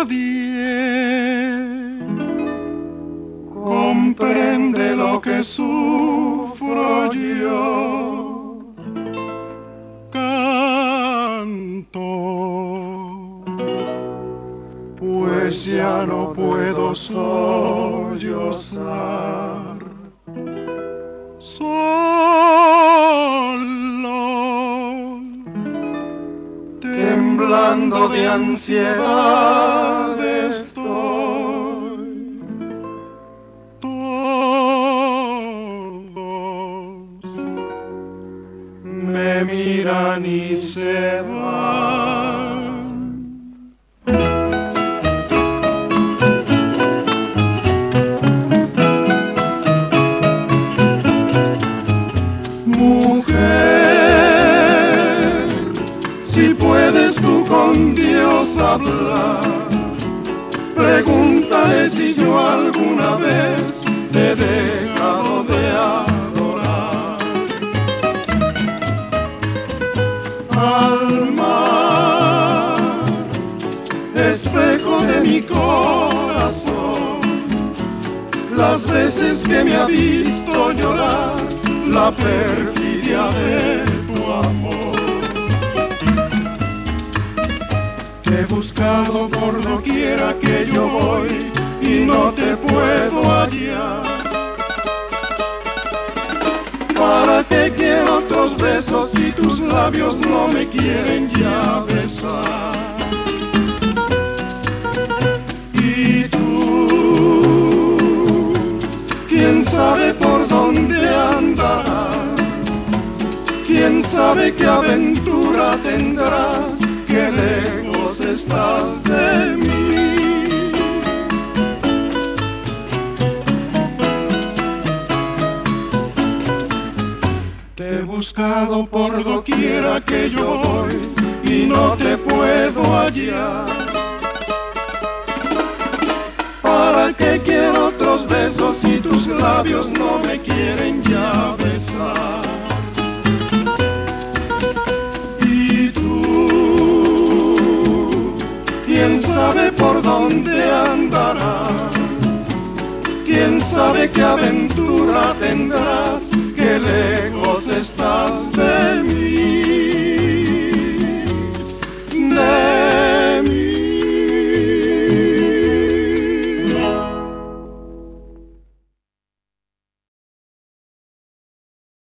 nadie comprende lo que sufro yo. Canto, pues ya no puedo sollozar. Solo, temblando de ansiedad estoy. Todos me miran y se van. Mujer, si puedes tú con Dios hablar, pregúntale si yo alguna vez te he dejado de adorar. Alma, espejo de mi corazón, las veces que me ha visto llorar la perfidia de tu amor. Te he buscado por doquiera que yo voy y no te puedo hallar. ¿Para qué quiero otros besos si tus labios no me quieren ya besar? Y tú, quién sabe por dónde andarás, quién sabe qué aventura tendrás, qué lejos estás de mí. Te he buscado por doquiera que yo voy y no te puedo hallar. ¿Para qué quiero otros besos si tus labios no me quieren ya besar? Y tú, quién sabe por dónde andarás, quién sabe qué aventura tendrás, qué lejos estás